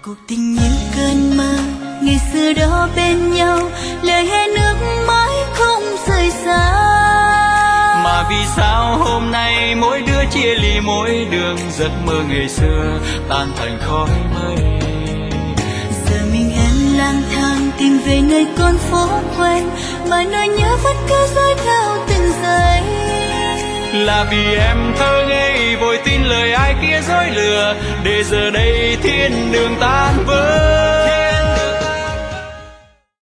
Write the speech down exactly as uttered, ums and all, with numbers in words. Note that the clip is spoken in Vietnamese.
cuộc tình như cơn mơ, ngày xưa đó bên nhau, lời hẹn nước mãi không rời xa. Mà vì sao hôm nay mỗi đứa chia ly mỗi đường, giấc mơ ngày xưa tan thành khói mây. Giờ mình em lang thang tìm về nơi con phố quen, mà nỗi nhớ vẫn cứ dõi theo từng giây. Là vì em thơ ngây vội tin lời ai kia dối lừa, để giờ đây thiên đường tan vỡ.